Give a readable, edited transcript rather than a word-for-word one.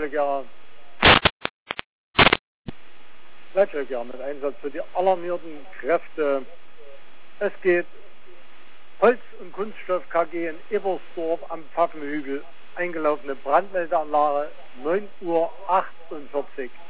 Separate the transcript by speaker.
Speaker 1: Gletschergeher mit Einsatz für die alarmierten Kräfte. Es geht Holz- und Kunststoff KG in Ebersdorf am Pfaffenhügel, eingelaufene Brandmeldeanlage 9:48 Uhr.